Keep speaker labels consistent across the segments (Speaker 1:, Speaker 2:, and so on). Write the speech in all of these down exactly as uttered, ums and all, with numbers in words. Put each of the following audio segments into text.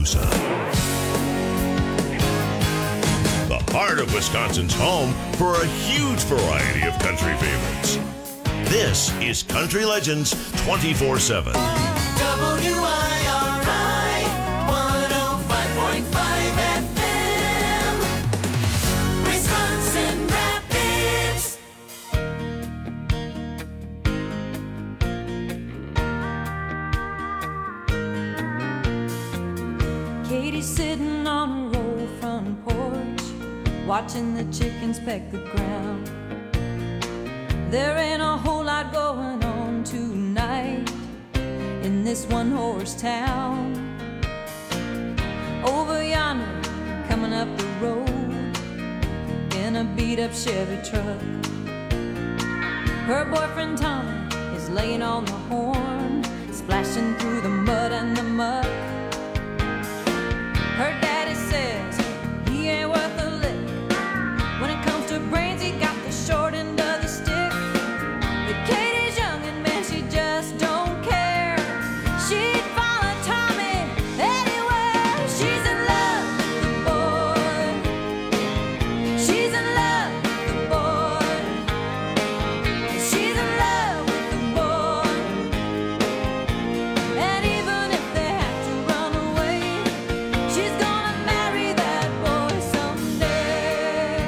Speaker 1: Tuscaloosa. The heart of Wisconsin's home for a huge variety of country favorites. This is Country Legends twenty-four seven.
Speaker 2: W I R I one oh five point five F M, Wisconsin Rapids.
Speaker 3: Katie's sitting on her old front porch, watching the chickens peck the ground. There ain't a whole lot going on tonight in this one-horse town. Over yonder, coming up the road in a beat-up Chevy truck, her boyfriend Tommy is laying on the horn, splashing through the mud and the muck. Her daddy says he ain't worth a lick. When it comes to brains, he got the short end of the stick. But Katie's young and man, she just don't care. She'd follow Tommy anywhere. She's in love with the boy. She's in love with the boy. She's in love with the boy. And even if they have to run away, she's gonna marry that boy someday.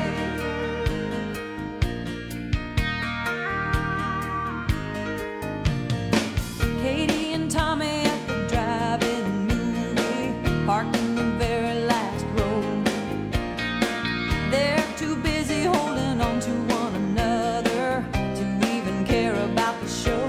Speaker 3: Katie and Tommy at the drive-in movie, parked in the very last row. They're too busy holding on to one another to even care about the show.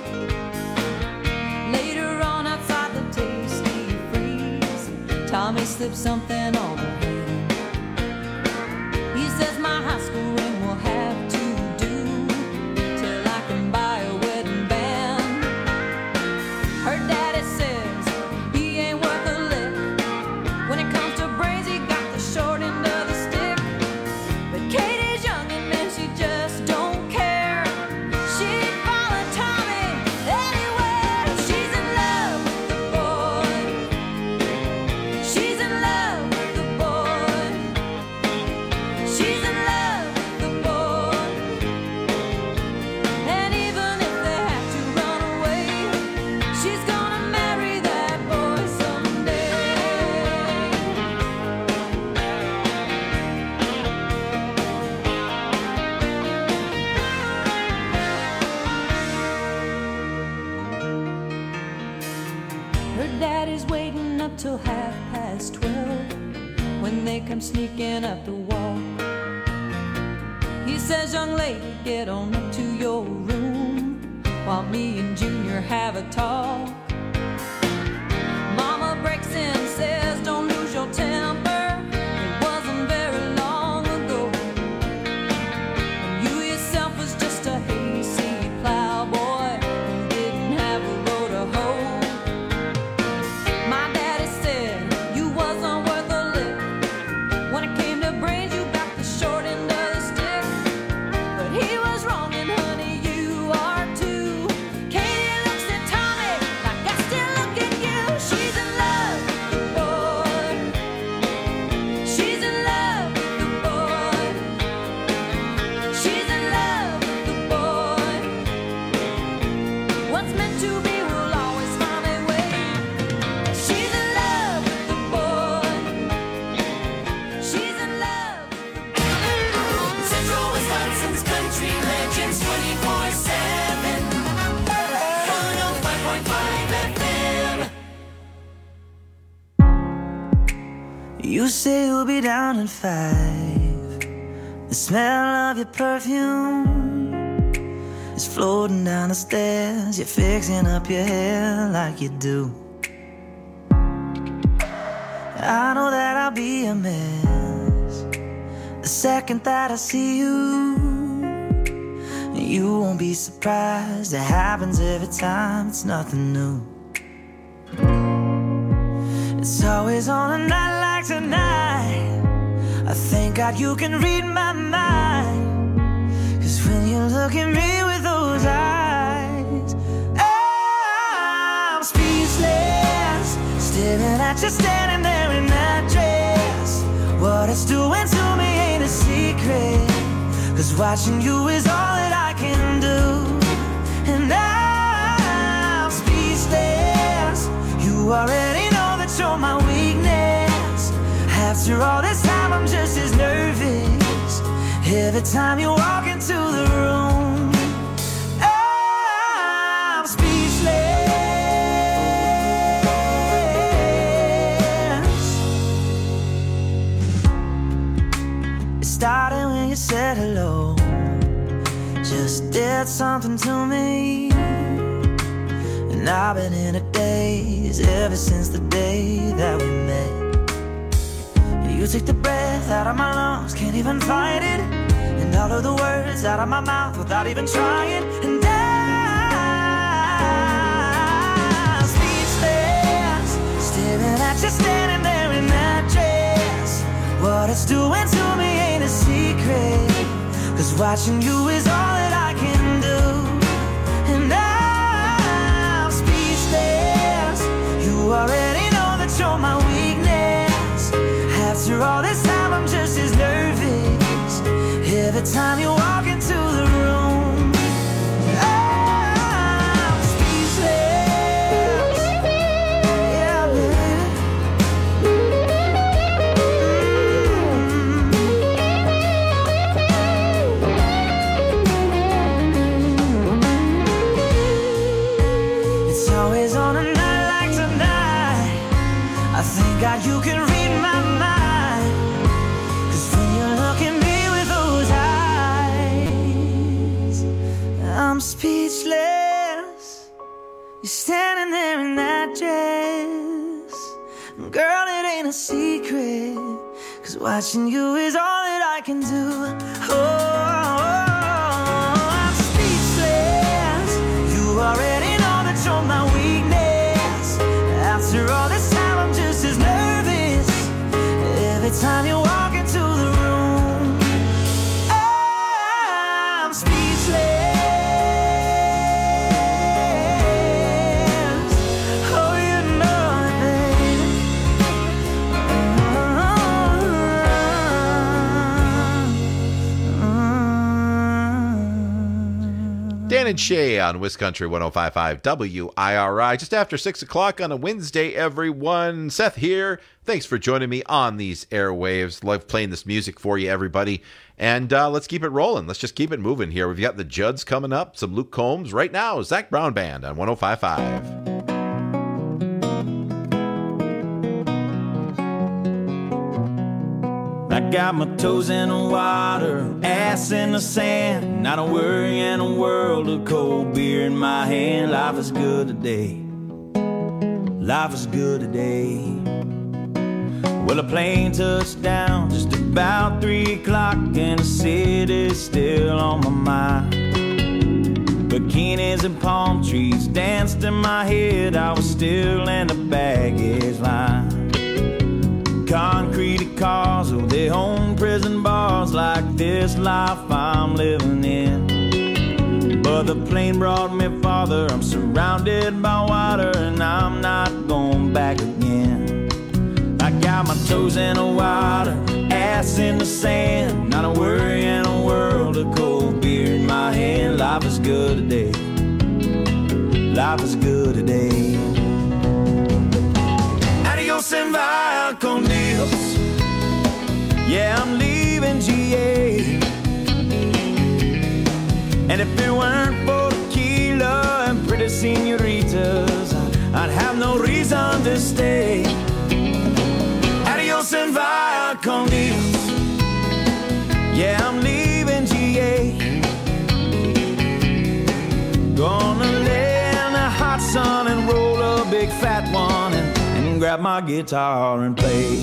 Speaker 3: Later on outside the Tasty Freeze, Tommy slips something on her hand. He says my high school ring will have to do till I can buy a wedding band. Her daddy says he ain't worth a lick. When it comes to brains, he got the short end of the stick. But Katie's young and man, she just don't care. She'd follow Tommy anywhere. She's in love with the boy. She's in love with the boy. She's in love with the boy. And even if they have to run away, she's gonna marry that boy someday. Her daddy's waiting up till half past twelve when they come sneaking up the wall. He says, young lady, get on up to your room while me and Junior have a talk. Mama breaks in, says, don't lose your temper. It wasn't very long ago. And you yourself was just a hayseed plowboy who didn't have a road to hoe. My daddy said you wasn't worth a lick. When it came to brains, you got the short end of the stick. But he was wrong, and honey, you are too. Katie looks at Tommy like I still look at you. She's in love with the boy. She's in love with the boy. She's in love with the boy. What's meant to be will always find a way. She's in love with the boy. She's in love with the boy.
Speaker 2: Central Wisconsin's Country Legends twenty-four seven, one oh five point five F M.
Speaker 4: You say you'll be down at five. The smell of your perfume is floating down the stairs. You're fixing up your hair like you do. I know that I'll be a mess the second that I see you. You won't be surprised, it happens every time, it's nothing new. It's always on a night like tonight. I thank God you can read my mind. Cause when you look at me with those eyes, I'm speechless, staring at that you're standing there in that dress. What it's doing to me ain't a secret, 'cause watching you is all that I can do. And I'm speechless. You already know that you're my weakness. After all this time I'm just as nervous every time you walk into the room. I'm speechless. It started when you said hello, just did something to me. And I've been in a daze ever since the day that we met. You take the breath out of my lungs, can't even fight it. And all of the words out of my mouth without even trying. And I'm speechless, staring at you standing there in that dress. What it's doing to me ain't a secret, 'cause watching you is all that I can do. And I'm speechless. You already know that you're my weakness. After all this time I'm just as nervous every time you walk into the room. I'm speechless. Yeah, baby. Mm-hmm. It's always on a night like tonight, I thank God you can read my mind. I'm speechless. You're standing there in that dress. Girl, it ain't a secret, 'cause watching you is all that I can do. Oh, I'm speechless. You already know that you're my weakness. After all this time I'm just as nervous every time you walk into the room. I'm speechless.
Speaker 5: Dan and Shay on Wiscountry one oh five point five W I R I, just after six o'clock on a Wednesday, everyone. Seth here. Thanks for joining me on these airwaves. Love playing this music for you, everybody. And uh, let's keep it rolling. Let's just keep it moving here. We've got the Judds coming up, some Luke Combs. Right now, Zach Brown Band on one oh five point five.
Speaker 6: I got my toes in the water, ass in the sand, not a worry in a world of cold beer in my hand. Life is good today, life is good today. Well, a plane touched down just about three o'clock, and the city's still on my mind. Bikinis and palm trees danced in my head, I was still in the baggage line. Concrete cars, oh, they own prison bars, like this life I'm living in. But the plane brought me farther, I'm surrounded by water, and I'm not going back again. I got my toes in the water, ass in the sand, not a worry in a world of cold beer in my hand. Life is good today, life is good today. Adios and via con Dios. Yeah, I'm leaving G A. And if it weren't for tequila and pretty senoritas, I'd have no reason to stay. Adios and via con Dios. Yeah, I'm leaving G A. Gonna lay in the hot sun and roll a big fat one and grab my guitar and play.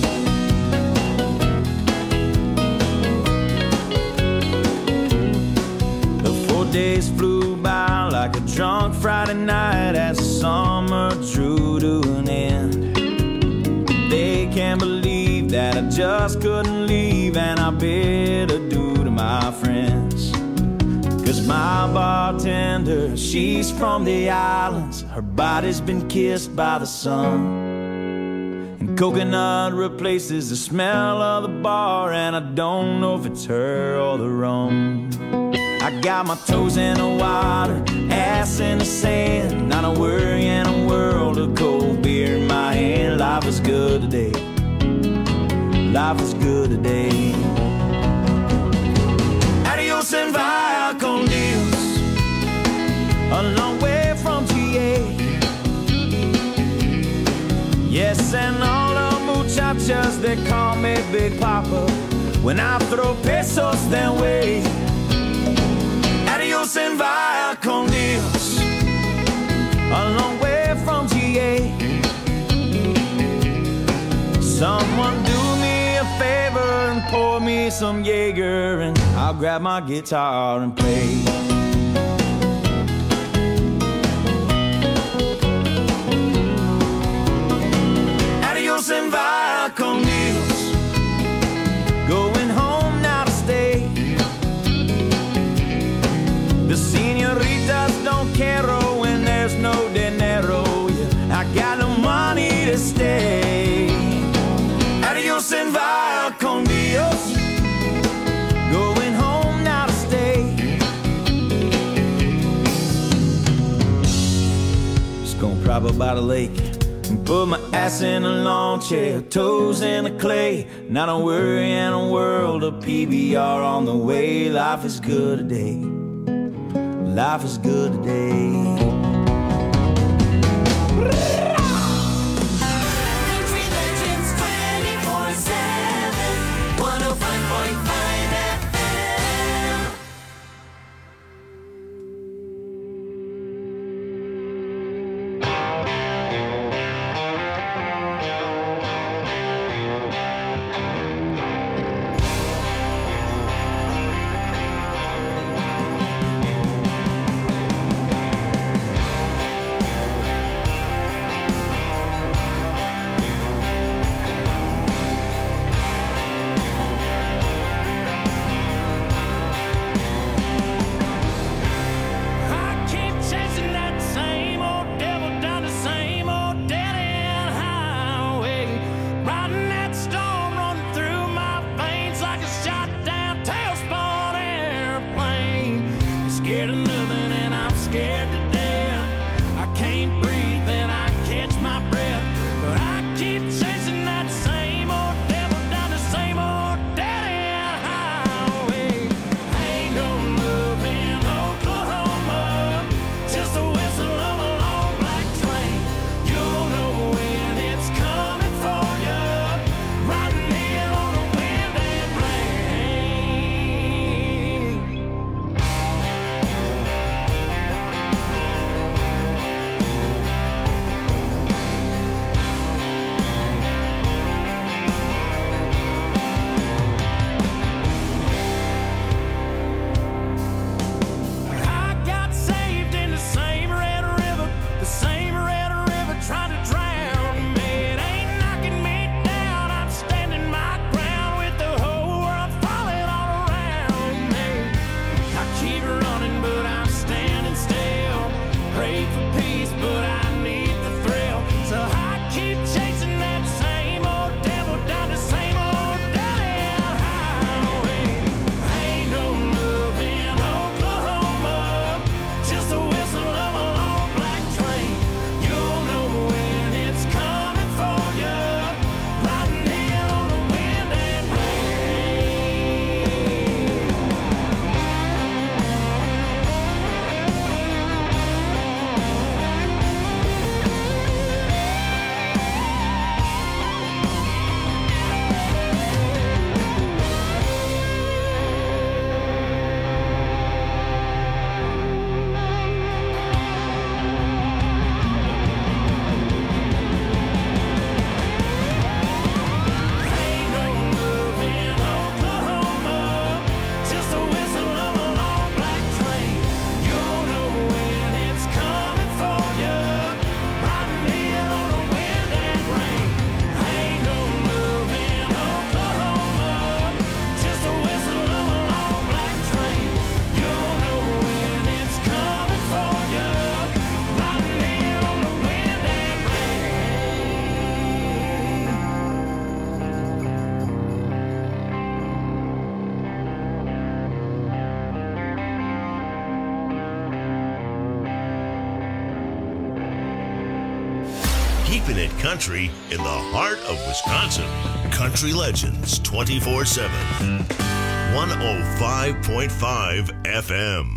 Speaker 6: The four days flew by like a drunk Friday night as the summer drew to an end. They can't believe that I just couldn't leave, and I bid adieu to my friends. 'Cause my bartender, she's from the islands, her body's been kissed by the sun. Coconut replaces the smell of the bar, and I don't know if it's her or the rum. I got my toes in the water, ass in the sand, not a worry in a world of cold beer in my hand. Life is good today. Life is good today. Adios and via con Dios, a long way from G A. Yes, and all the muchachas, they call me Big Papa when I throw pesos their way. Adios and via con Dios, a long way from G A. Someone do me a favor and pour me some Jaeger, and I'll grab my guitar and play. Adios and via con Dios, going home now to stay. The senoritas don't care when there's no dinero. Yeah, I got no money to stay. Adios and via con Dios, going home now to stay. Just gonna prop up by the lake and put my ass in a lawn chair, toes in the clay. Not a worry in a world of P B R on the way. Life is good today. Life is good today.
Speaker 2: Country Legends twenty-four seven, one oh five point five F M.
Speaker 7: I keep chasing that same old devil down the same old dead-end highway, riding that storm running through my veins like a shot down tailspin airplane. Scared of nothing and I'm scared to death. I can't breathe and I catch my breath, but I keep chasing that same old devil down the same old dead-end highway. Ain't no love in Oklahoma, just a whistle of a long black train. You'll know when it's coming for you, riding in on the wind and rain.
Speaker 1: keeping it country in the heart of Wisconsin. Country Legends twenty-four seven. one oh five point five F M.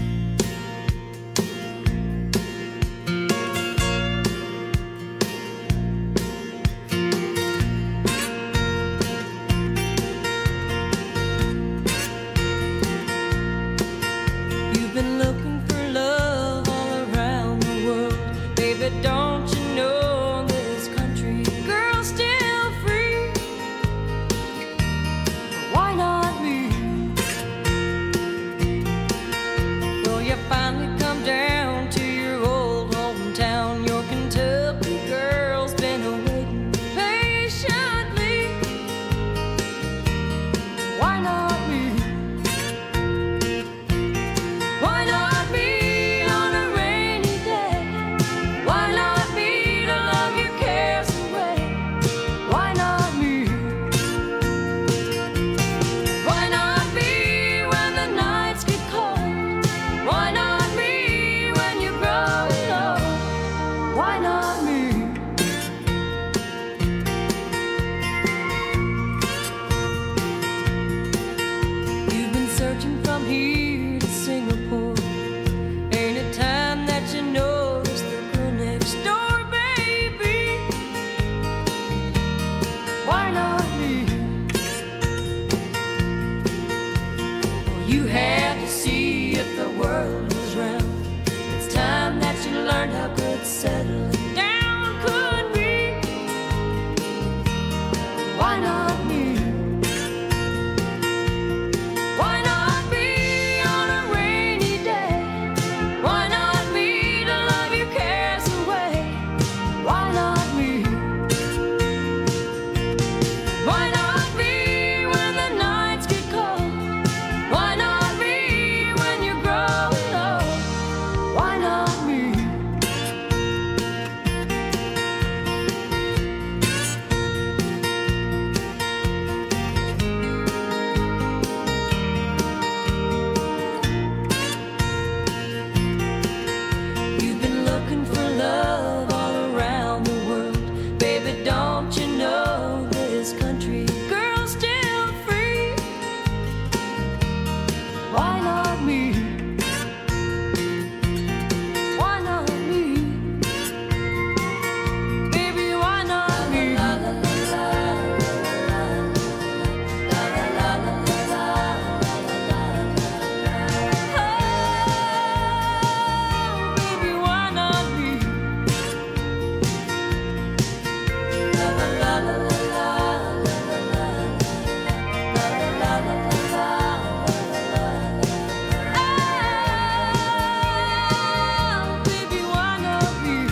Speaker 3: You've been looking for love all around the world. Baby, don't you know this country girl's still free? Why not me? Well, you finally come down to your old hometown. Your Kentucky girl's been waiting patiently. Why not me? Why not me on a rainy day? Why not me to love your cares away? Why not me? Why not me when the nights get cold? Why not me when you're growing old? Why not me? You've been searching from here to Singapore. Ain't it time that you notice the girl next door, baby? Why not me? Well, you had to see if the world was round. It's time that you learned how good settling down could be. Why not me? Why not me on a rainy day? Why not me to love your cares away? Why not me? Why not me when the nights get cold? Why not me when you're growing old? Why not me? You've been looking for love all around the world. Baby, don't you know this country girl's still free? Why not me? Why not me? Baby, why not me? Oh, baby, why not me? Oh, baby, why not me?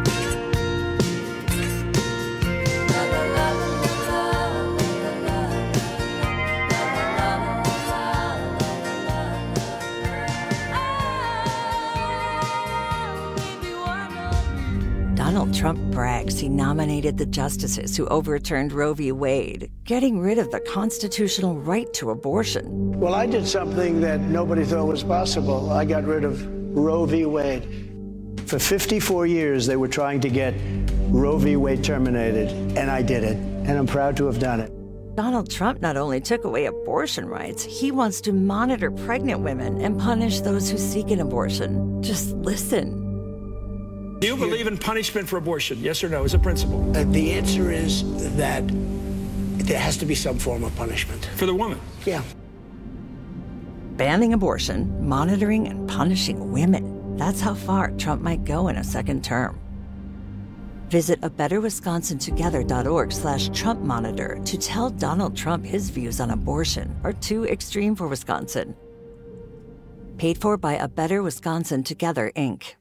Speaker 3: Oh, baby, why not me?
Speaker 8: Donald Trump brags he nominated the justices who overturned Roe v. Wade, getting rid of the constitutional right to abortion.
Speaker 9: Well, I did something that nobody thought was possible. I got rid of Roe v. Wade. For fifty-four years, they were trying to get Roe v. Wade terminated, and I did it, and I'm proud to have done it.
Speaker 8: Donald Trump not only took away abortion rights, he wants to monitor pregnant women and punish those who seek an abortion. Just listen.
Speaker 10: Do you believe in punishment for abortion? Yes or no, as a principle?
Speaker 9: Uh, the answer is that there has to be some form of punishment.
Speaker 10: For the woman?
Speaker 9: Yeah.
Speaker 8: Banning abortion, monitoring and punishing women. That's how far Trump might go in a second term. Visit a better wisconsin together dot org slash Trump monitor to tell Donald Trump his views on abortion are too extreme for Wisconsin. Paid for by A Better Wisconsin Together, Incorporated.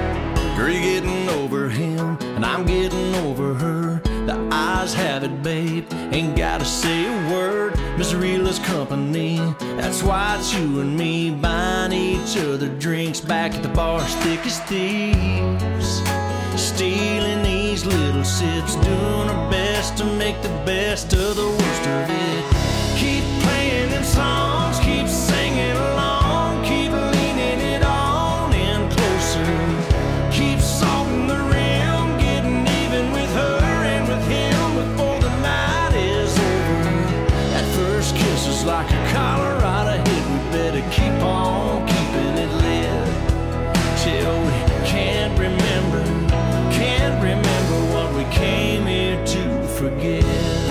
Speaker 6: You're getting over him, and I'm getting over her. The eyes have it, babe. tape. Ain't gotta say a word, misery loves company. That's why it's you and me buying each other drinks back at the bar, thick as thieves. Stealing these little sips, doing our best to make the best of the worst of it. Keep playing them songs, keep singing along, keep leaning it on in closer. Keep salting the rim, getting even with her and with him before the night is over. That first kiss is like a Colorado hit. We better keep on keeping it lit till we can't remember, can't remember what we came here to forget.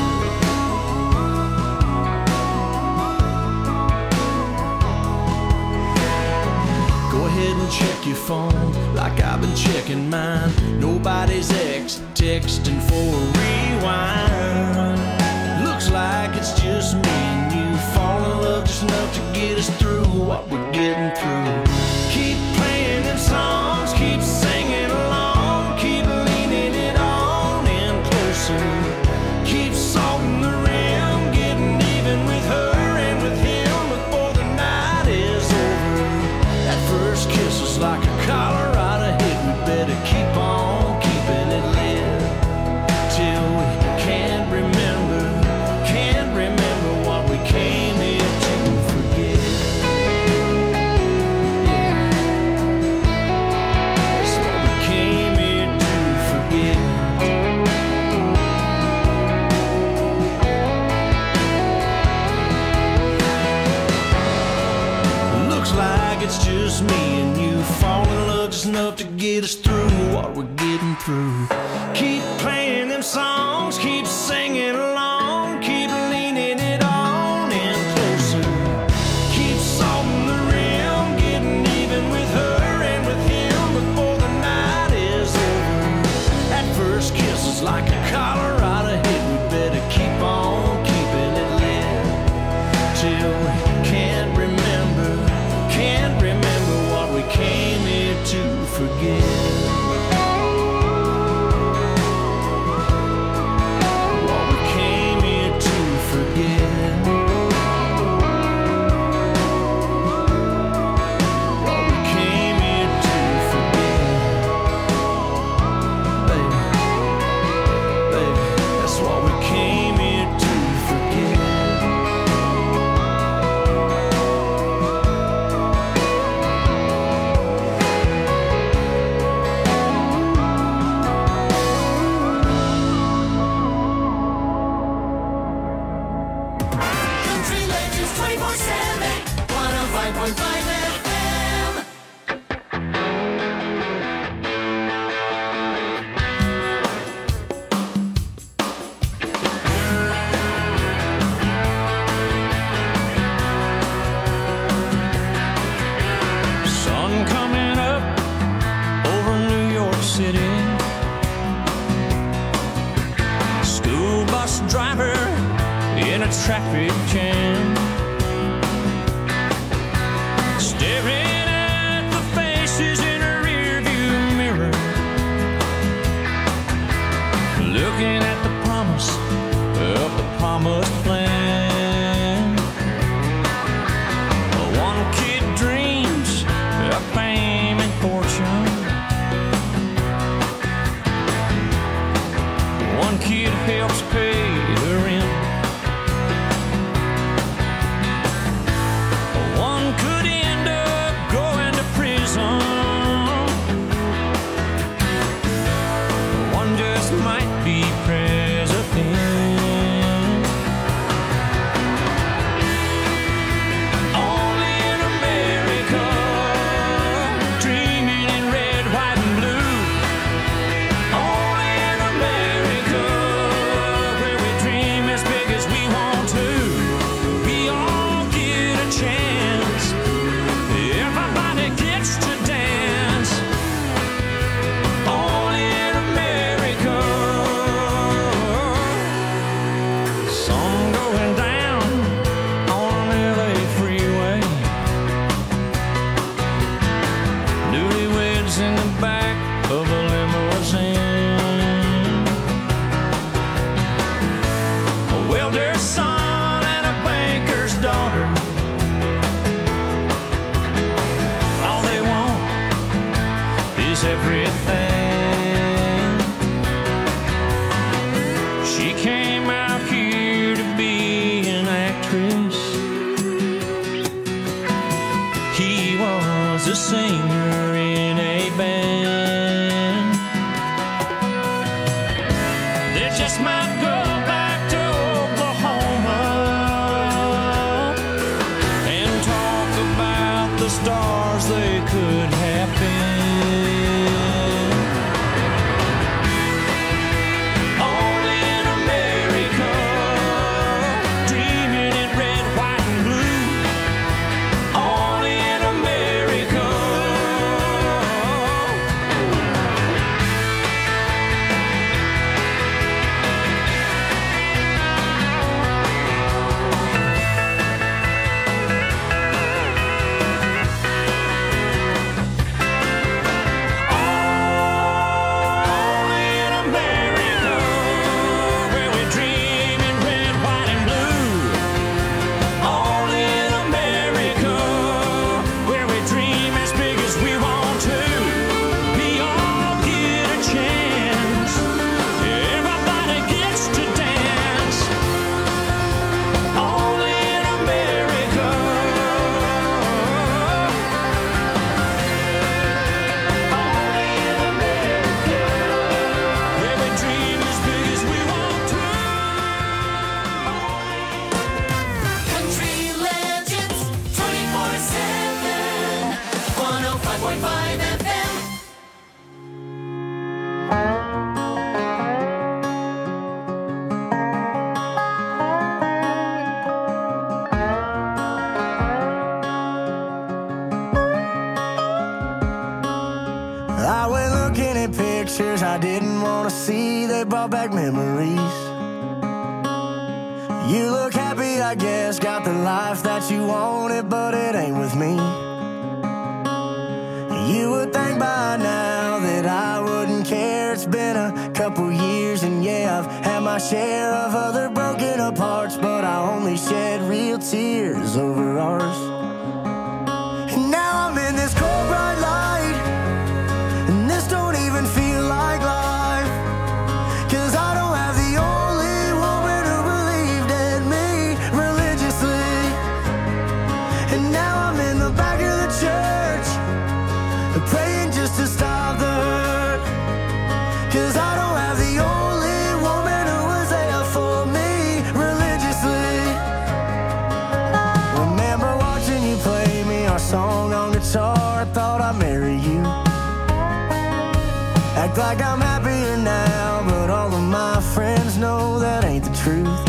Speaker 6: Check your phone like I've been checking mine. Nobody's ex texting for a rewind. Looks like it's just me and you. Fall in love just enough to get us through what we're getting through. Keep playing them songs, keep singing along, keep leaning it on in closer. Keep salting the rim, getting even with her and with him before the night is over. That first kiss was like a Colorado hit. We better keep on keeping it lit till we can't remember, can't remember what we came here to forget. Yeah. That's what we came here to forget. Looks like it's just me and you. Fall in love just enough to get us through what we're getting through. Keep playing them songs, keep singing along, keep leaning it on in closer. Keep salting the rim, getting even with her and with him before the night is over. That first kiss is like a Colorado hit. We better keep on keeping it lit till we can't remember, can't remember what we came here to forget. What we came here to forget. What we came here to forget. Baby, baby, that's what we came here to forget.
Speaker 2: Country Legends twenty-four seven, one oh five point five F M.
Speaker 7: Sun coming up over New York City. School bus driver in a traffic jam, staring at the faces in a rearview mirror, looking at the promise of the promised plan. One kid dreams of fame and fortune. One kid helps pay the rent. One could end up going to prison. One just might be president.
Speaker 6: welder's son and a banker's daughter. All they want is everything. She came out here to be an actress. He was a singer in a band. They just might go back to Oklahoma and talk about the stars they could have been. Only in America, dreaming in red, white, and blue. Only in America. Only in America, where we dream in red, white, and blue. Only in America, where we dream as big as we want to. We all get a chance. Everybody gets to dance. Only in America. Only in America, where we dream as big as we want to.
Speaker 2: Country Legends twenty-four seven, one oh five point five F M.
Speaker 4: I went looking at pictures I didn't want to see. They brought back memories. You look happy, I guess. Got the life that you wanted, but it ain't with me. You would think by now that I wouldn't care. It's been a couple years, and yeah, I've had my share of other broken apart, but I only shed real tears over ours. And now I'm in this cold, bright light, and this don't even feel like life. 'Cause I don't have the only woman who believed in me religiously. And now I'm in the back of the church, praying just to stop the hurt. 'Cause I don't have the only woman who was there for me religiously. Remember watching you play me our song on guitar. I thought I'd marry you. Act like I'm happier now, but all of my friends know that ain't the truth.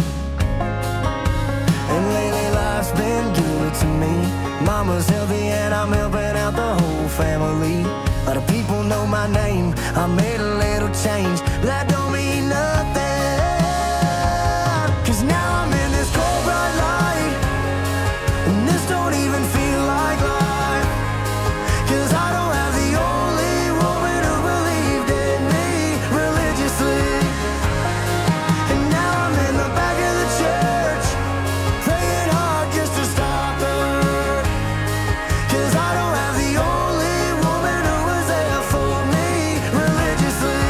Speaker 4: And lately life's been good to me. Mama's healthy and I'm helping out the whole family. A lot of people know my name. I made a little change, but that don't mean nothing. 'Cause now I'm in this cold, bright light, and this don't even feel like life. 'Cause I don't have the only woman who believed in me religiously. And now I'm in the back of the church, praying hard just to stop the hurt. 'Cause I don't have the only woman who was there for me religiously.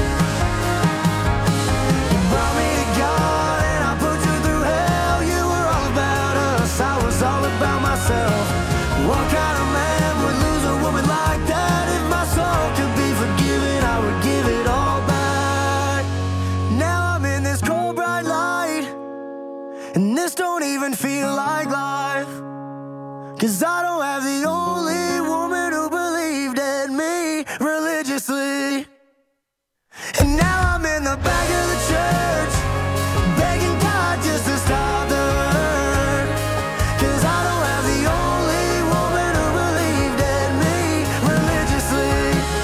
Speaker 4: You brought me to God and I put you through hell. You were all about us, I was all about myself. What kind of man would lose a woman like that? If my soul could be forgiven, I would give it all back. Now I'm in this cold, bright light, and this don't even feel like life. 'Cause I don't have the only woman who believed in me religiously. And now I'm in the back of the church, begging God just to stop the hurt. 'Cause I don't have the only woman who believed in me religiously.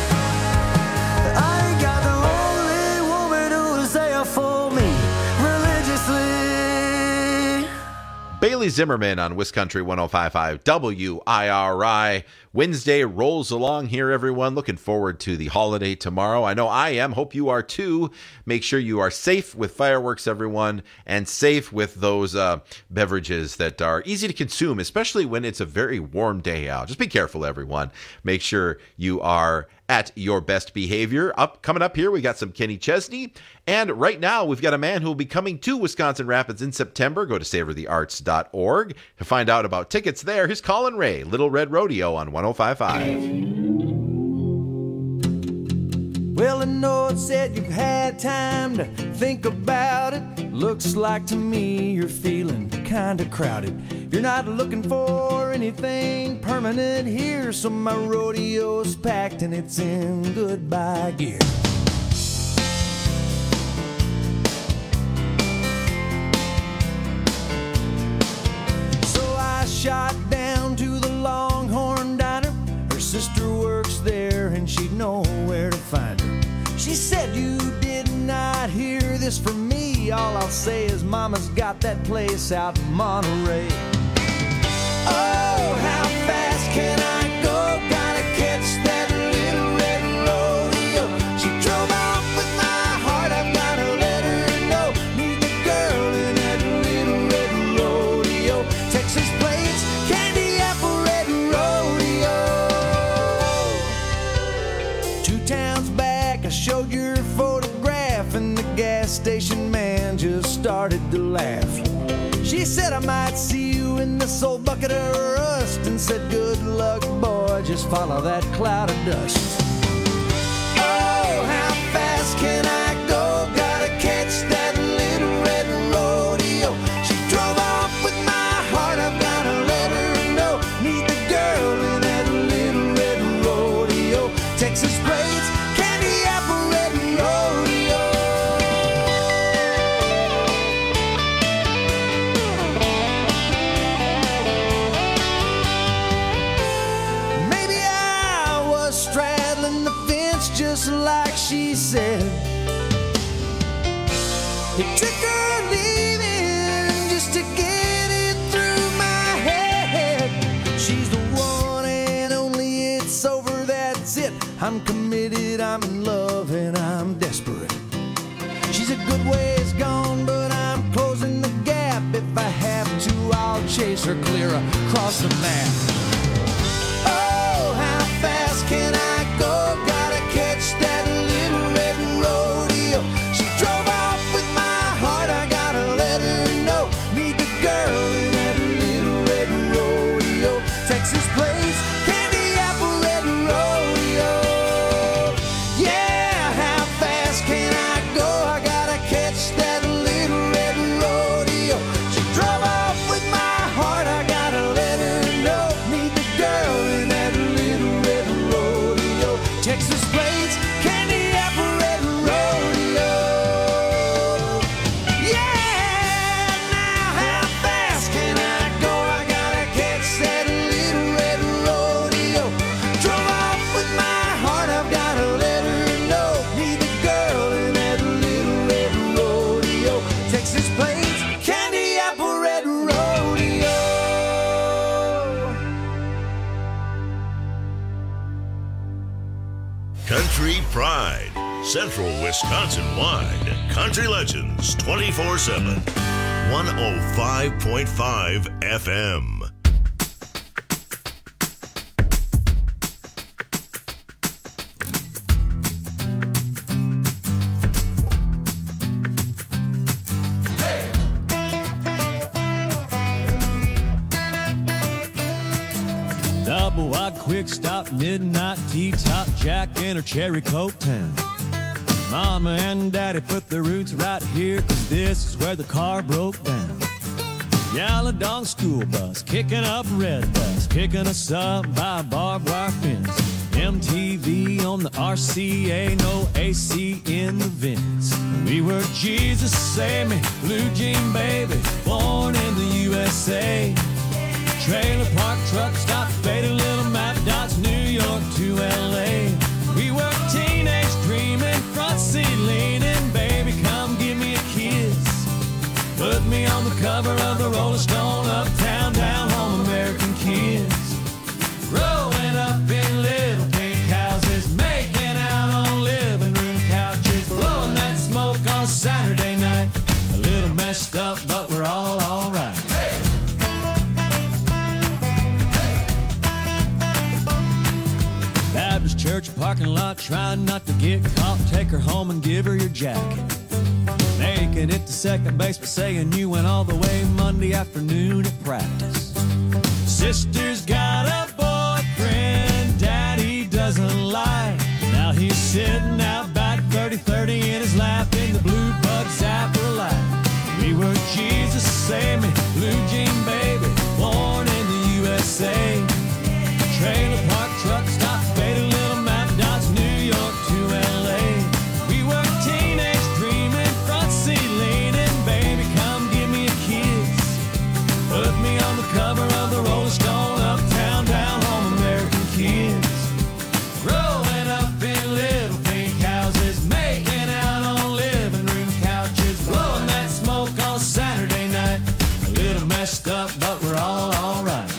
Speaker 4: I ain't got the only woman who was there for me religiously.
Speaker 5: Bailey Zimmerman on Wisconsin one oh five point five W I R I. Wednesday rolls along here, everyone. Looking forward to the holiday tomorrow. I know I am. Hope you are too. Make sure you are safe with fireworks, everyone, and safe with those uh, beverages that are easy to consume, especially when it's a very warm day out. Just be careful, everyone. Make sure you are at your best behavior. Up coming up here, we got some Kenny Chesney. And right now, we've got a man who will be coming to Wisconsin Rapids in September. Go to savor the arts dot org to find out about tickets there. Here's Colin Ray, Little Red Rodeo on one oh five point five.
Speaker 6: Well, I know it said you've had time to think about it. Looks like to me you're feeling kinda crowded. You're not looking for anything permanent here, so my rodeo's packed and it's in goodbye gear. So I shot down to the Longhorn Diner. Her sister works there and she'd know where to find her. She said you did not hear this from me. All I'll say is Mama's got that place out in Monterey. Oh, how fast can I go? Gotta catch that little red rodeo. She drove off with my heart, I've gotta let her know. Need the girl in that little red rodeo. Texas plates, candy apple red rodeo. Two towns back, I showed your photograph, and the gas station man just started to laugh. She said I might see you in this old bucket of rust, and said good luck, boy, just follow that cloud of dust. Oh, how fast can I go? Gotta catch that little red rodeo. She drove off with my heart, I've gotta let her know. Need the girl in that little red rodeo. Texas plates, candy apple red rodeo. Maybe I was straddling the fence just like she said. It took her leaving just to get it through my head. She's the one and only, it's over, that's it. I'm committed, I'm in love, and I'm desperate. She's a good ways gone, but I'm closing the gap. If I have to, I'll chase her clear across the map. Oh, how fast can I go? Gotta catch that little red rodeo. She drove off with my heart, I gotta let her know. Need the girl in that little red rodeo. Texas plates, candy apple red rodeo. Yeah, how fast can I go? I gotta catch that little red rodeo. She drove off with my heart, I gotta let her know. Need the girl in that little red rodeo. Texas plates, candy apple red rodeo. Yeah, now how fast can I go? I gotta catch that little red rodeo. Drove off with my heart, I've gotta let her know. Need the girl in that little red rodeo. Texas plates, candy apple red rodeo.
Speaker 1: Country Pride, Central Wisconsin wide. Country Legends twenty-four seven. one oh five point five F M.
Speaker 6: Double wide quick stop, midnight tea top, Jack in her cherry coke town. Mama and daddy put their roots right here, cause this is where the car broke down. Yellow dog school bus, kicking up red bus, picking us up by a barbed wire fence. M T V on the R C A, no A C in the vents. We were Jesus Save Me, Blue Jean Baby, born in the U S A. Trailer park truck stop, faded little map dots, New York to L A. We were teenage dreaming, front seat leaning, baby come give me a kiss. Put Put me on the cover of the Rolling Stone, uptown, down home, American kids. Growing up in little pink houses, making out on living room couches, blowing that smoke on Saturday night. A little messed up, but we're all alright. Hey! Baptist church parking lot, trying not to get caught. Take her home and give her your jacket. Making it to second base, but saying you went all the way Monday afternoon at practice. Sister's got a boyfriend Daddy doesn't like. Now he's sitting out back, thirty thirty in his lap in the blue bug zapper light. We were Jesus, save me, blue jean baby, born in the U S A. Trailer park truck stop, faded little map dots, New York to L A. We were teenage dreaming, front seat leaning, baby come give me a kiss. Put me on the cover of the Rolling Stone, uptown, down home, American kids. Growing up in little pink houses, making out on living room couches, blowing that smoke on Saturday night. A little messed up, but we're all alright.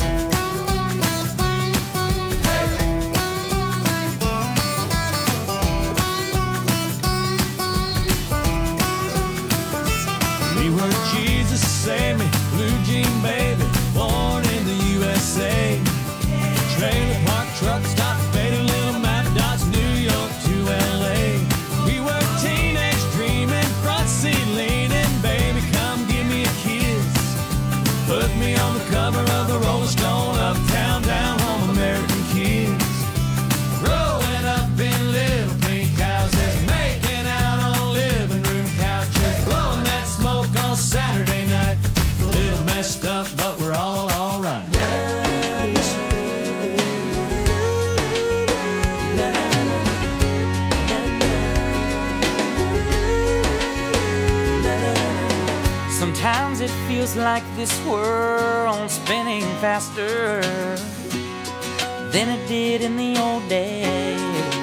Speaker 6: We were Jesus, save me, blue jean baby, born in the U S A. Trailer park truck stop, faded little map dots, New York to L A. We were teenage dreaming, front seat leaning, baby come give me a kiss. Put me on the cover of the Rolling Stone, uptown, down home, American kids. Growing up in little pink houses, making out on living room couches, blowing that smoke on Saturday night. A little messed up, but we're all alright.
Speaker 4: Sometimes it feels like this world's spinning faster than it did in the old days.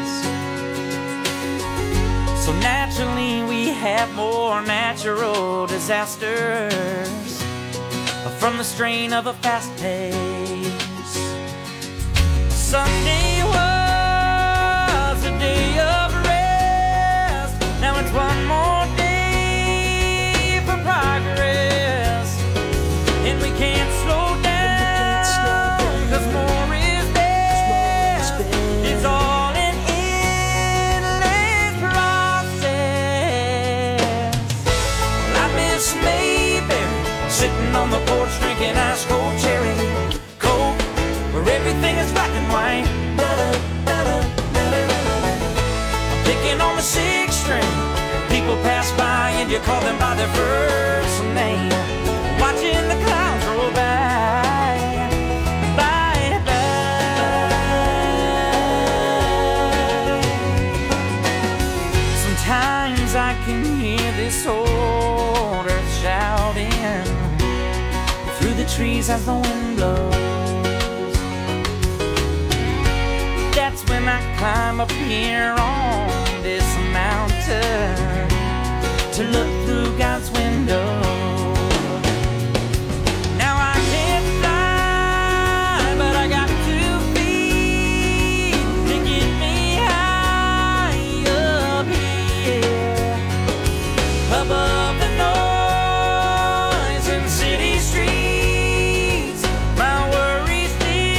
Speaker 4: So naturally we have more natural disasters from the strain of a fast pace. Sunday was a day of rest. Now it's one more day for progress, and we can't slow down, cause more is best. It's all an endless process. Well, I miss Mayberry, sitting on the porch drinking ice cold cherry coke, where everything is black and white. I'm picking on the sixth string, people pass by and you call them by their first name, watching the clouds roll by, by, by. Sometimes I can hear this old earth shouting through the trees as the wind blows. That's when I climb up here on this mountain to look through God's window. Now I can't fly, but I got two feet to get me high up here, above the noise in city streets. My worries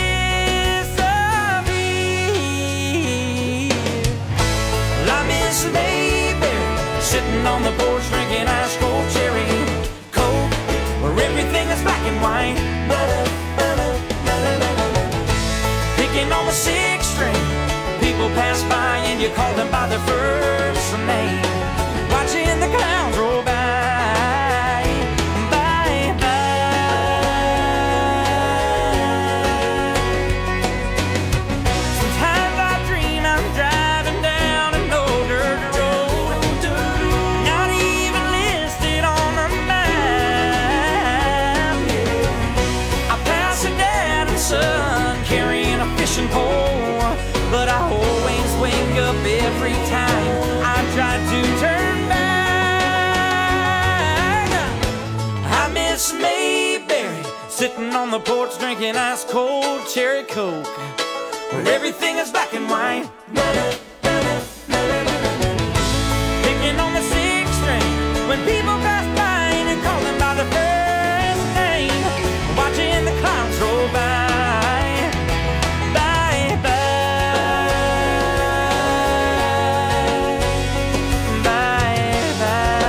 Speaker 4: disappear. Well, I miss Mayberry, sitting on the porch drinking ice cold cherry coke, where everything is black and white. Picking on the sixth string, people pass by and you call them by their first name, watching the clouds roll by, by, by. Sometimes I dream I'm driving down an old dirt road, not even listed on the map. I pass a dad and son carrying a fishing pole, but I always wake up every time I try to
Speaker 6: Sitting on the porch drinking ice cold cherry coke, where everything is black and white. Picking on the sixth string when people pass by and call them by their first name. Watching the clouds roll by, by, by, by, by.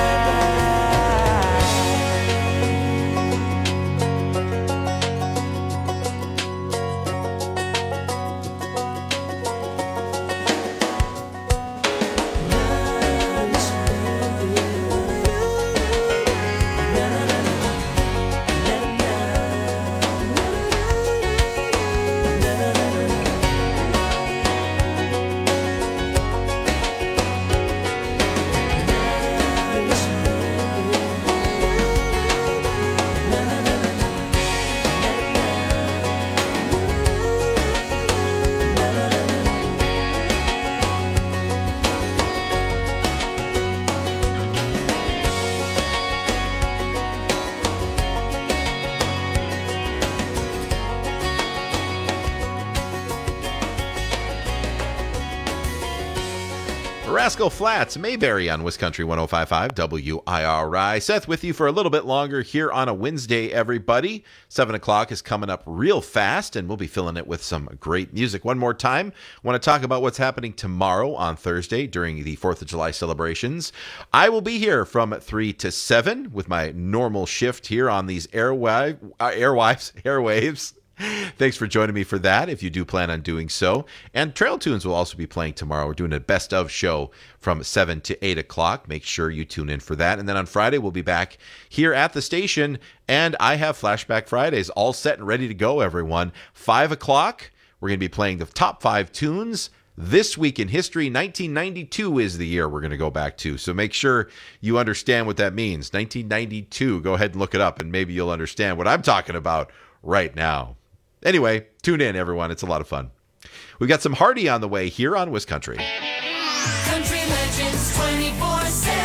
Speaker 5: Rascal Flatts, Mayberry on Wisconsin one oh five point five W I R I. Seth with you for a little bit longer here on a Wednesday, everybody. seven o'clock is coming up real fast, and we'll be filling it with some great music. One more time, I want to talk about what's happening tomorrow on Thursday during the fourth of July celebrations. I will be here from three to seven with my normal shift here on these airwave, uh, airwaves, airwaves. Thanks for joining me for that, if you do plan on doing so. And Trail Tunes will also be playing tomorrow. We're doing a best of show from seven to eight o'clock. Make sure you tune in for that. And then on Friday, we'll be back here at the station. And I have Flashback Fridays all set and ready to go, everyone. five o'clock, we're going to be playing the top five tunes. This week in history, nineteen ninety-two is the year we're going to go back to. So make sure you understand what that means. nineteen ninety-two, go ahead and look it up, and maybe you'll understand what I'm talking about right now. Anyway, tune in, everyone. It's a lot of fun. We've got some Hardy on the way here on Wiscountry.
Speaker 2: Country Legends twenty-four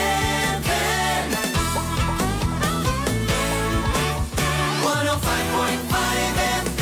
Speaker 2: seven. one oh five point five F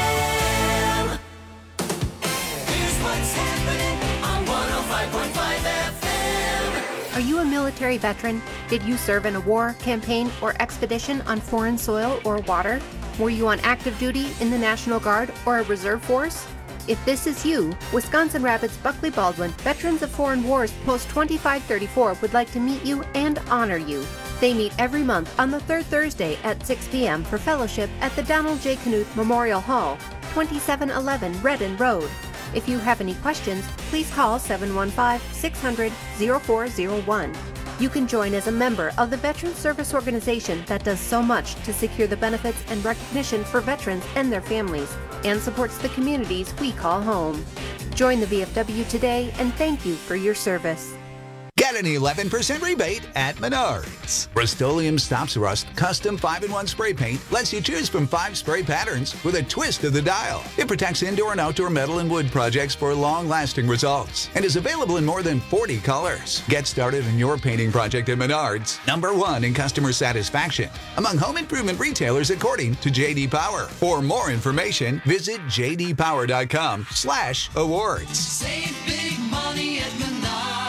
Speaker 2: M. Here's what's happening on one oh five point five F M.
Speaker 11: Are you a military veteran? Did you serve in a war, campaign, or expedition on foreign soil or water? Were you on active duty in the National Guard or a reserve force? If this is you, Wisconsin Rapids Buckley Baldwin Veterans of Foreign Wars Post twenty-five thirty-four would like to meet you and honor you. They meet every month on the third Thursday at six p.m. for fellowship at the Donald J. Knuth Memorial Hall, twenty-seven eleven Redden Road. If you have any questions, please call seven one five, six hundred, oh four oh one. You can join as a member of the Veterans Service Organization that does so much to secure the benefits and recognition for veterans and their families, and supports the communities we call home. Join the V F W today, and thank you for your service.
Speaker 12: Get an eleven percent rebate at Menards. Rust-Oleum Stops Rust Custom five in one Spray Paint lets you choose from five spray patterns with a twist of the dial. It protects indoor and outdoor metal and wood projects for long-lasting results and is available in more than forty colors. Get started on your painting project at Menards, number one in customer satisfaction among home improvement retailers according to J D Power. For more information, visit j d power dot com slash awards.
Speaker 2: Save big money at Menards.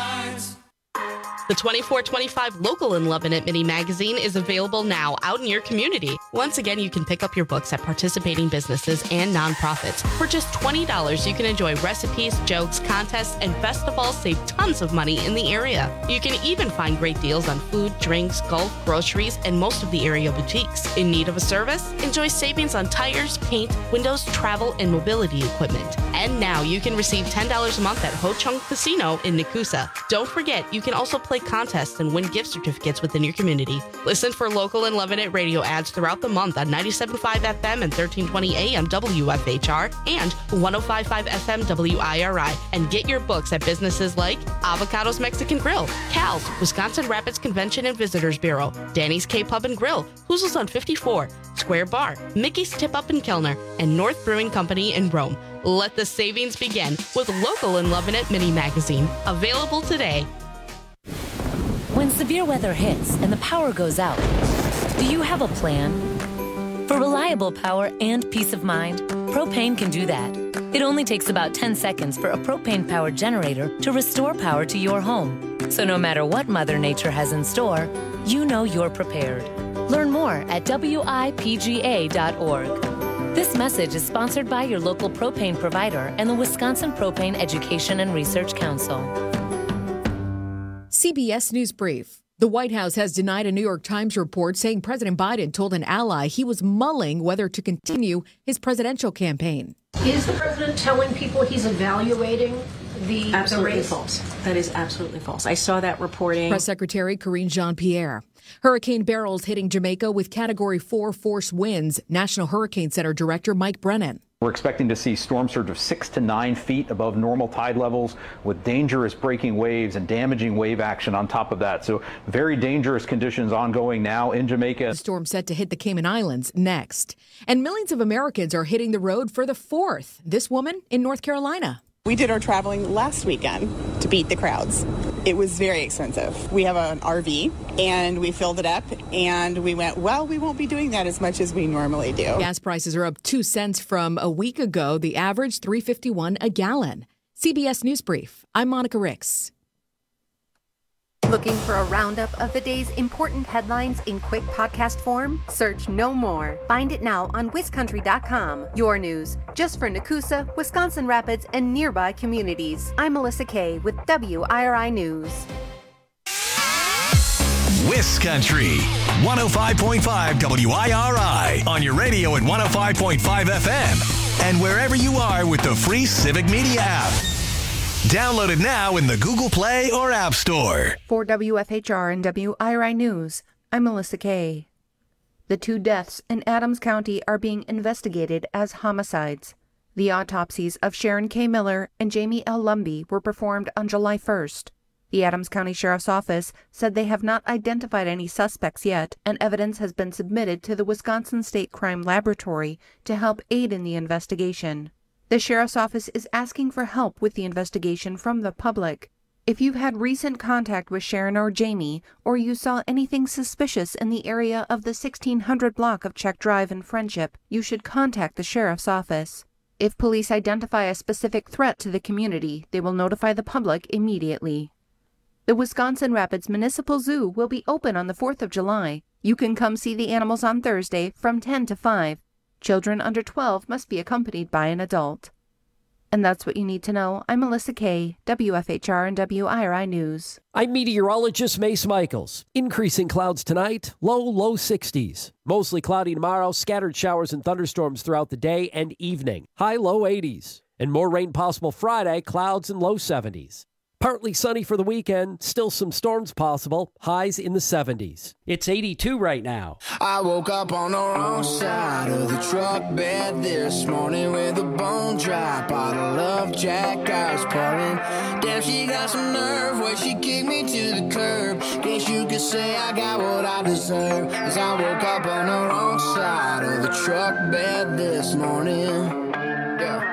Speaker 13: The twenty-four twenty-five Local in Lebanon mini magazine is available now out in your community. Once again, you can pick up your books at participating businesses and nonprofits. For just twenty dollars, you can enjoy recipes, jokes, contests, and best of all, save tons of money in the area. You can even find great deals on food, drinks, golf, groceries, and most of the area boutiques. In need of a service? Enjoy savings on tires, paint, windows, travel, and mobility equipment. And now you can receive ten dollars a month at Ho Chung Casino in Nakusa. Don't forget, you can also play contests and win gift certificates within your community. Listen for Local in Lebanon radio ads throughout the month on ninety-seven point five F M and thirteen twenty A M W F H R and one oh five point five F M W I R I. And get your books at businesses like Avocados Mexican Grill, Cal's, Wisconsin Rapids Convention and Visitors Bureau, Danny's K-Pub and Grill, Hoozle's on fifty-four, Square Bar, Mickey's Tip Up in Kellner, and North Brewing Company in Rome. Let the savings begin with Local in Lebanon mini magazine. Available today.
Speaker 14: When severe weather hits and the power goes out, do you have a plan? For reliable power and peace of mind, Propane can do that. It only takes about ten seconds for a propane-powered generator to restore power to your home. So no matter what Mother Nature has in store, you know you're prepared. Learn more at W I P G A dot org. This message is sponsored by your local propane provider and the Wisconsin Propane Education and Research Council.
Speaker 15: C B S News Brief. The White House has denied a New York Times report saying President Biden told an ally he was mulling whether to continue his presidential campaign.
Speaker 16: Is the president telling people he's evaluating the,
Speaker 17: absolutely
Speaker 16: the race?
Speaker 17: false. That is absolutely false. I saw that reporting.
Speaker 15: Press Secretary Karine Jean-Pierre. Hurricane Beryl's hitting Jamaica with Category four force winds. National Hurricane Center Director Mike Brennan.
Speaker 18: We're expecting to see storm surge of six to nine feet above normal tide levels with dangerous breaking waves and damaging wave action on top of that. So very dangerous conditions ongoing now in Jamaica.
Speaker 15: The storm set to hit the Cayman Islands next. And millions of Americans are hitting the road for the fourth. This woman in North Carolina.
Speaker 19: We did our traveling last weekend to beat the crowds. It was very expensive. We have an R V and we filled it up and we went, well, we won't be doing that as much as we normally do.
Speaker 15: Gas prices are up two cents from a week ago. The average three fifty-one a gallon. C B S News Brief. I'm Monica Ricks.
Speaker 11: Looking for a roundup of the day's important headlines in quick podcast form? Search No More. Find it now on Wisc Country dot com. Your news, just for Nakusa, Wisconsin Rapids, and nearby communities. I'm Melissa Kay with W I R I News.
Speaker 20: Wisc Country, one oh five point five W I R I, on your radio at one oh five point five F M, and wherever you are with the free Civic Media app. Download it now in the Google Play or App Store.
Speaker 11: For W F H R and W I R I News, I'm Melissa Kay. The two deaths in Adams County are being investigated as homicides. The autopsies of Sharon K. Miller and Jamie L. Lumby were performed on July first. The Adams County Sheriff's Office said they have not identified any suspects yet, and evidence has been submitted to the Wisconsin State Crime Laboratory to help aid in the investigation. The Sheriff's Office is asking for help with the investigation from the public. If you've had recent contact with Sharon or Jamie, or you saw anything suspicious in the area of the sixteen hundred block of Czech Drive in Friendship, you should contact the Sheriff's Office. If police identify a specific threat to the community, they will notify the public immediately. The Wisconsin Rapids Municipal Zoo will be open on the fourth of July. You can come see the animals on Thursday from ten to five. Children under twelve must be accompanied by an adult. And that's what you need to know. I'm Melissa Kay, W F H R and W I R I News.
Speaker 21: I'm meteorologist Mace Michaels. Increasing clouds tonight, low, low sixties. Mostly cloudy tomorrow, scattered showers and thunderstorms throughout the day and evening. High, low eighties. And more rain possible Friday, clouds and low seventies. Partly sunny for the weekend, still some storms possible, highs in the seventies. It's eighty-two right now.
Speaker 2: I woke up on the wrong side of the truck bed this morning with a bone dry bottle of Jack I was pouring. Damn, she got some nerve where she kicked me to the curb. Guess you could say I got what I deserve, as I woke up on the wrong side of the truck bed this morning. Yeah.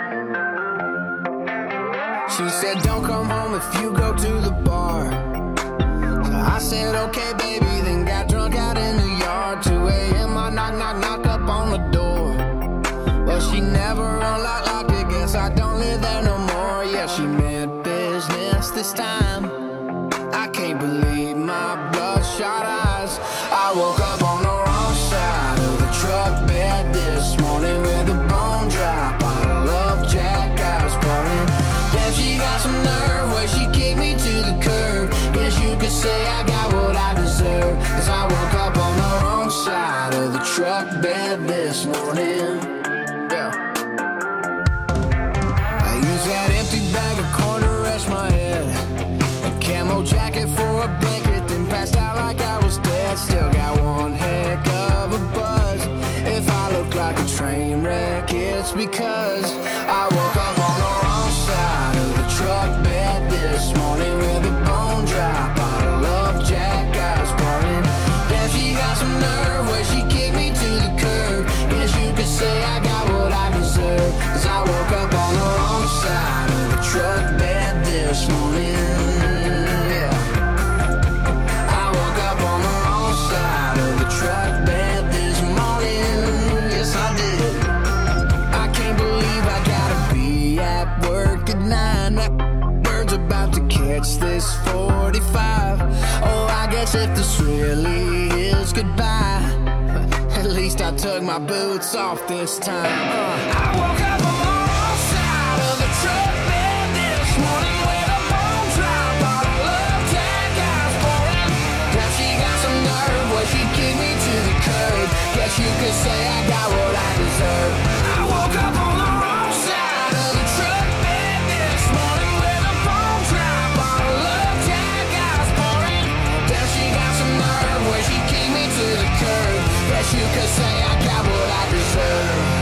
Speaker 2: She said, don't come home if you go to the bar. So I said, okay, baby, then got drunk out in the yard. two a.m. I knock, knock, knock up on the door. Well, she never unlocked, locked it, guess I don't live there no more. Yeah, she meant business this time. I can't believe my bloodshot eyes. I woke up on the wrong side of the truck bed this morning with a bone dry bottle of Jack I was pouring. She got some nerve where she kicked me to the curb. Guess you could say I got what I deserve, as I woke up on the wrong side of the truck bed this morning. Yeah. I used that empty bag of corn to rest my head, a camo jacket for a blanket, then passed out like I was dead. Still got one heck of a buzz. If I look like a train wreck, it's because I woke up on the wrong side of the truck bed this morning with a bone dry bottle of Jack I was pouring. Yeah, she got some nerve where she kicked me to the curb. Guess you could say I got what I deserve, as I woke up on the wrong side of the truck bed this morning. Yeah. I woke up on the wrong side of the truck bed this morning. if this really is goodbye. At least I took my boots off this time. Uh, I woke up on the wrong side of the truck bed this morning with a bone drop on a love tag I was pouring. Now she got some nerve where she kicked me to the curb. Guess you could say I got what I deserve. I woke up on the wrong side of the truck bed this morning with a bone drop on a love tag I was pouring. Now she got some nerve where she kicked me to the curb. Guess you could say I got what I deserve.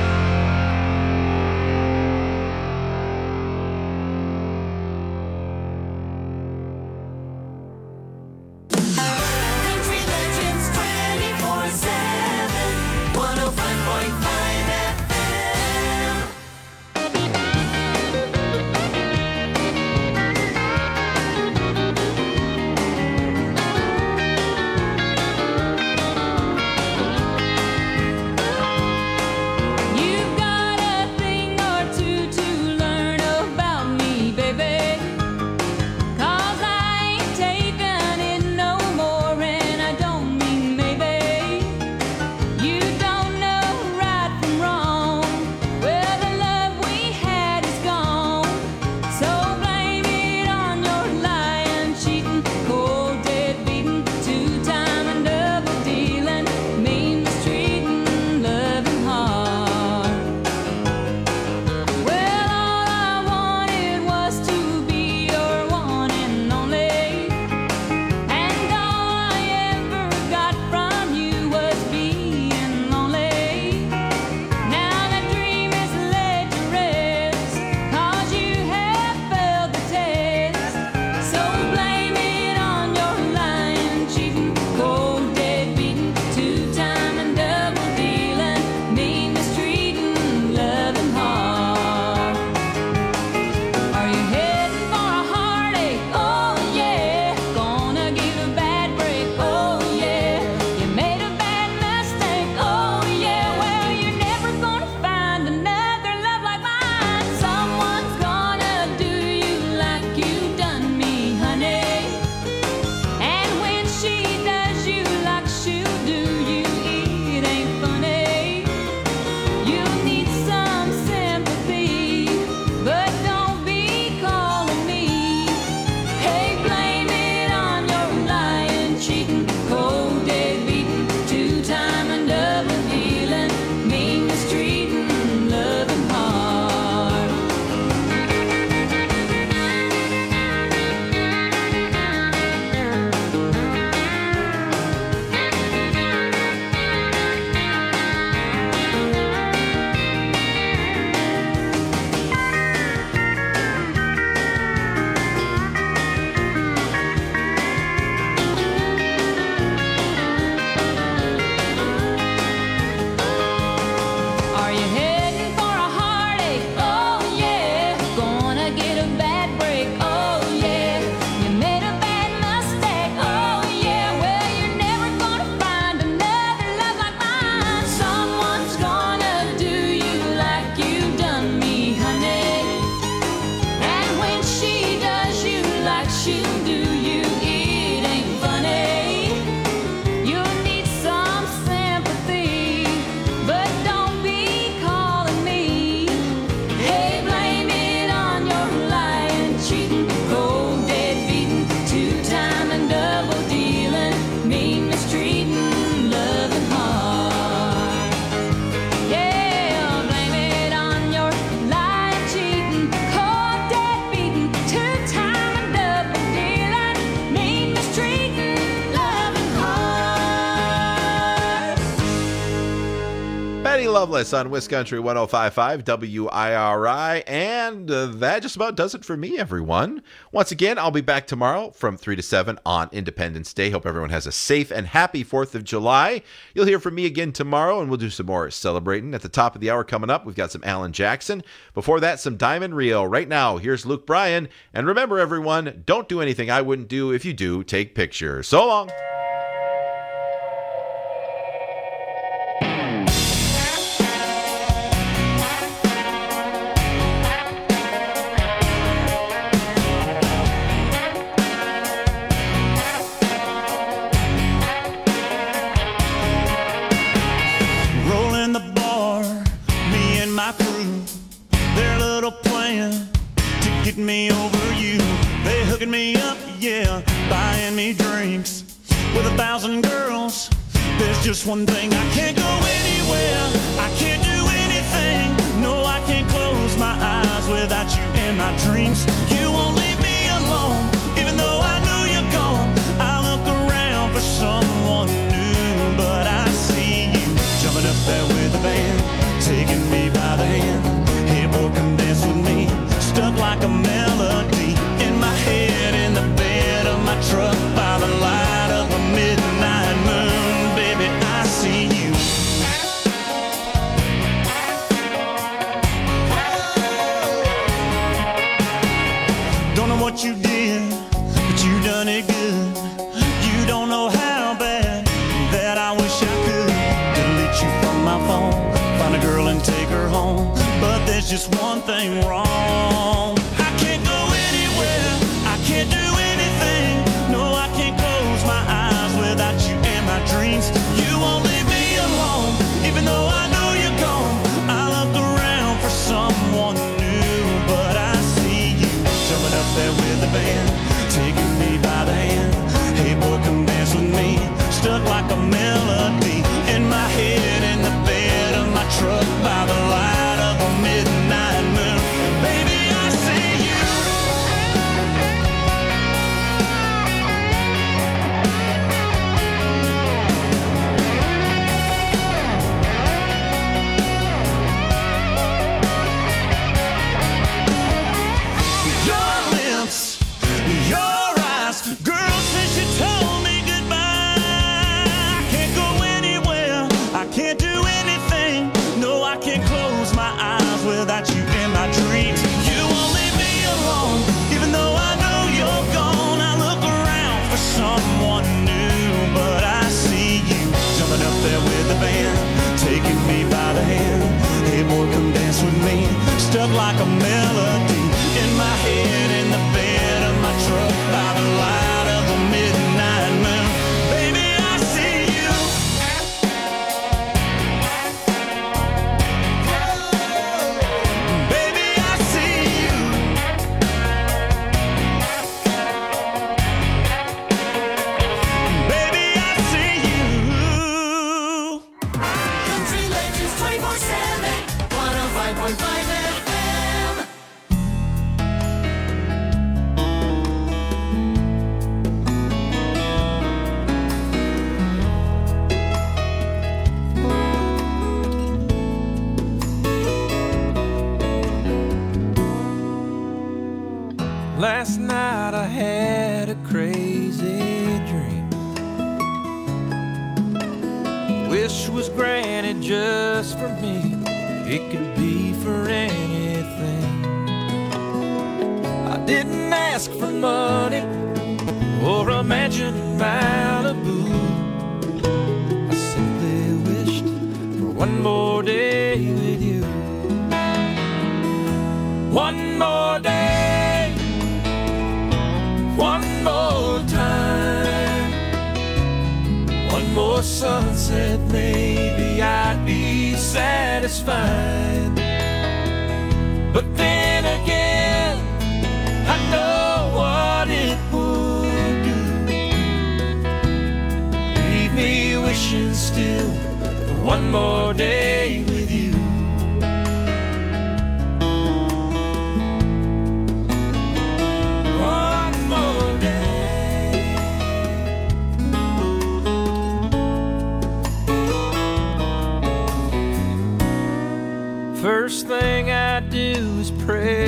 Speaker 5: Loveless on Wiscountry one oh five point five W I R I. And uh, that just about does it for me, everyone. Once again, I'll be back tomorrow from three to seven on Independence Day. Hope everyone has a safe and happy fourth of July. You'll hear from me again tomorrow, and we'll do some more celebrating. At the top of the hour coming up, we've got some Alan Jackson. Before that, some Diamond Rio. Right now, here's Luke Bryan. And remember, everyone, don't do anything I wouldn't do. If you do, take pictures. So long.
Speaker 6: getting me over you. They hooking me up, yeah, buying me drinks. With a thousand girls, there's just one thing. I can't go anywhere, I can't do anything. No, I can't close my eyes without you in my dreams. You won't leave me alone, even though I know you're gone. I look around for someone new, but I see you jumping up there with the band, taking me by the hand. Hey boy, come dance with me, stuck like a melody in my head, in the bed of my truck, by the light of a midnight moon. Baby, I see you. Don't know what you did, but you done it good. You don't know how bad that I wish I could delete you from my phone, find a girl and take her home. But there's just one thing wrong. I can't go anywhere, I can't do anything. No, I can't close my eyes without you in my dreams. You won't leave me alone, even though I know you're gone. I look around for someone new, but I see you jumping up there with the band, taking me by the hand. Hey boy, come dance with me, stuck like a melody in my head, in the bed of my truck, by the light of a midnight moon. Baby, I see you. Your lips, your eyes, girl, since you told me goodbye, I can't go anywhere, I can't do anything. No, I can't close my eyes without you in my dreams. You won't leave me alone, even though I know you're gone. I look around for someone new, but I see you jumping up there with the band, taking me by the hand. Hey boy, come dance with me, stuck like a melody in my head, in the bed of my truck, by the light of a midnight moon. Baby, I see you. Baby, I see you. Baby, I see you.
Speaker 2: Country Legends twenty-four seven, one oh five point five F M.
Speaker 3: Last night I had a crazy dream. Wish was granted just for me. It could be for anything. I didn't ask for money or a mansion in Malibu. I simply wished for one more day with you. One more day, one more time, one more sunset, maybe I'd be satisfied. But then again, I know what it would do. Leave me wishing still for one more day with you. One more day. First thing I do is pray